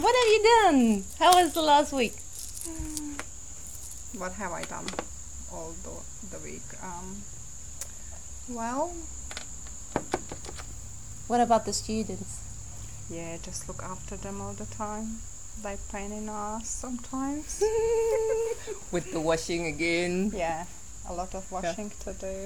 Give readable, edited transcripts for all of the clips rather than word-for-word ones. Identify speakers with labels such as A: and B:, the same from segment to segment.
A: What have you done? How was the last week?
B: What have I done all the week? Well,
A: What about the students?
B: yeah, just look after them all the time. They pain in the ass sometimes.
A: With the washing again.
B: Yeah, a lot of washing to do.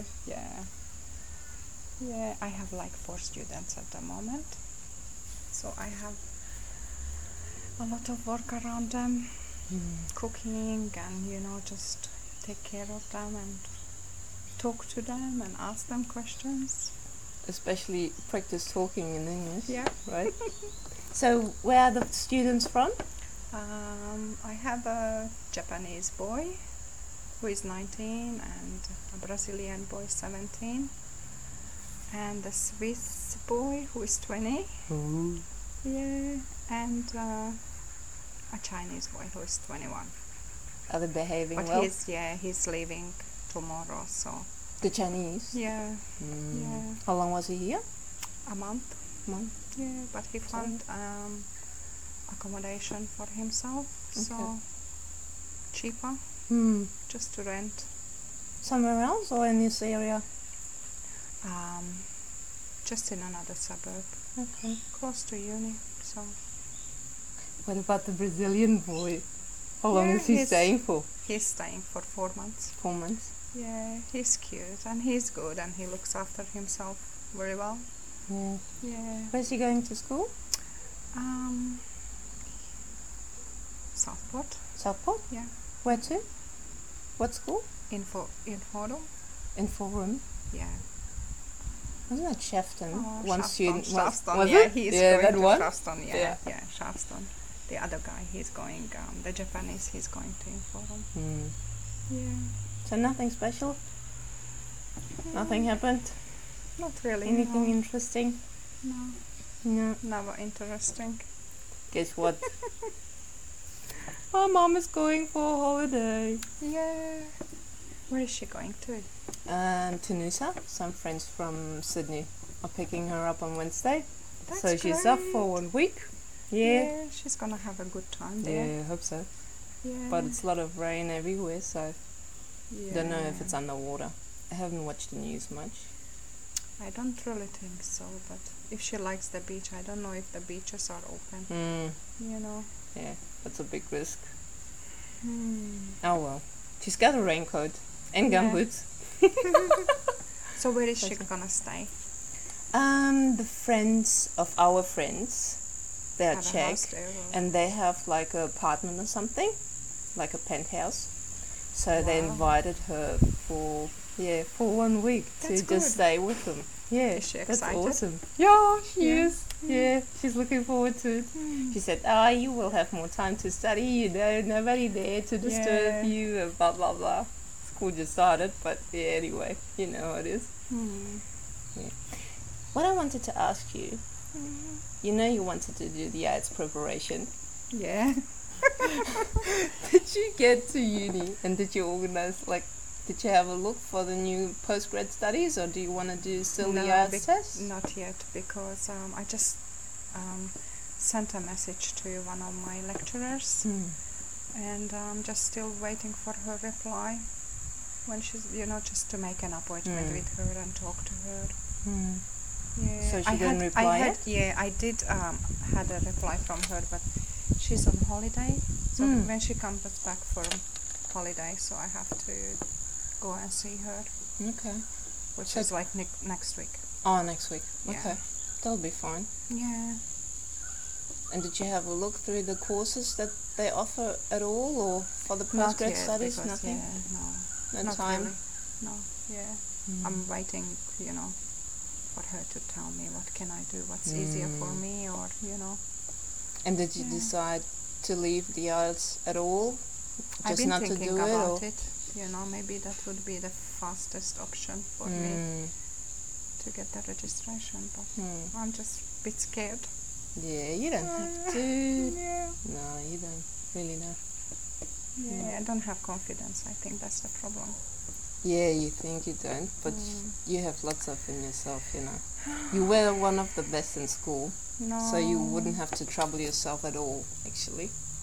B: Yeah, I have like 4 students at the moment, so I have a lot of work around them, cooking and just take care of them and talk to them and ask them questions.
A: Especially practice talking in English.
B: Yeah.
A: Right? So, where are the students from?
B: I have a Japanese boy who is 19 and a Brazilian boy 17 and a Swiss boy who is 20.
A: Ooh.
B: Yeah, and a Chinese boy who is 21.
A: Are they behaving
B: But
A: well?
B: he's leaving tomorrow, so
A: The Chinese?
B: yeah, yeah,
A: How long was he here?
B: a month.
A: Month.
B: Yeah, but he found accommodation for himself, so
A: Okay.
B: cheaper, just to rent.
A: Somewhere else or in this area?
B: Just in another suburb,
A: Okay.
B: close to uni. So
A: What about the Brazilian boy? How long
B: Yeah,
A: is he
B: he's-
A: staying for?
B: he's staying for 4 months.
A: 4 months?
B: Yeah, he's cute and he's good and he looks after himself very well.
A: Yeah.
B: Yeah.
A: Where's he going to school?
B: Southport.
A: Southport?
B: Yeah.
A: Where to? What school?
B: In Forum.
A: In Forum.
B: Yeah.
A: Wasn't that Shafton?
B: Oh,
A: One
B: Shafton,
A: student
B: Shafton,
A: was
B: yeah,
A: it?
B: he's
A: Yeah,
B: going
A: that
B: to
A: one?
B: Shafton,
A: Yeah.
B: yeah, Shafton. The other guy, he's going, the Japanese, he's going to Forum. Yeah.
A: So nothing special? Nothing happened?
B: Not really.
A: Anything interesting?
B: No,
A: No.
B: never interesting.
A: Guess what? My mom is going for a holiday.
B: Yeah. Where is she going to?
A: To Noosa. Some friends from Sydney are picking her up on Wednesday.
B: That's
A: So she's off for 1 week. Yeah.
B: she's gonna have a good time there.
A: Yeah, I hope so.
B: Yeah.
A: But it's a lot of rain everywhere, so
B: yeah.
A: don't know if it's underwater. I haven't watched the news much.
B: I don't really think so, but if she likes the beach, I don't know if the beaches are open.
A: Yeah, that's a big risk.
B: Hmm.
A: Oh well. She's got a raincoat and
B: Yeah.
A: gumboots.
B: So where is she
A: That's
B: gonna stay?
A: The friends of our friends, they are
B: Have a
A: Czech,
B: house there, or-
A: and they have like an apartment or something, like a penthouse. So they
B: Wow.
A: invited her for 1 week to
B: That's
A: just
B: good.
A: stay with them. Yeah,
B: Is she
A: that's
B: excited?
A: awesome. Yeah, she
B: Yeah.
A: is. Yeah, she's looking forward to it. She said, you will have more time to study, nobody there to disturb
B: Yeah.
A: you, and blah, blah, blah. School just started, but yeah, anyway, you know how it is.
B: Hmm.
A: What I wanted to ask you, you know you wanted to do the IELTS preparation.
B: Yeah.
A: Did you get to uni and did you organize, did you have a look for the new postgrad studies or do you want to do still the IELTS test?
B: Not yet, because I just sent a message to one of my lecturers, and I'm just still waiting for her reply. When she's, just to make an appointment with her and talk to her. Yeah.
A: So she didn't reply yet?
B: Yeah, I did had a reply from her, but she's on holiday. So when she comes back from holiday, so I have to go and see her,
A: Okay.
B: which
A: So-
B: is like next week.
A: Oh, next week.
B: Yeah.
A: Okay. That'll be fine.
B: Yeah.
A: And did you have a look through the courses that they offer at all or for the
B: Not
A: postgrad
B: yet,
A: studies?
B: because,
A: Nothing?
B: Yeah, no.
A: No
B: Not
A: time?
B: really. No, yeah. I'm waiting, for her to tell me what can I do, what's easier for me, or,
A: And did you
B: Yeah.
A: decide to leave the IELTS at all?
B: I've
A: Just
B: been
A: not to
B: thinking
A: do it?
B: about
A: Or?
B: it. Maybe that would be the fastest option for me to get the registration, but I'm just a bit scared.
A: Yeah, you don't have to.
B: Yeah.
A: No, you don't. Really not.
B: Yeah, I don't have confidence. I think that's the problem.
A: Yeah, you think you don't, but you have lots of in yourself, You were one of the best in school,
B: No.
A: so you wouldn't have to trouble yourself at all actually.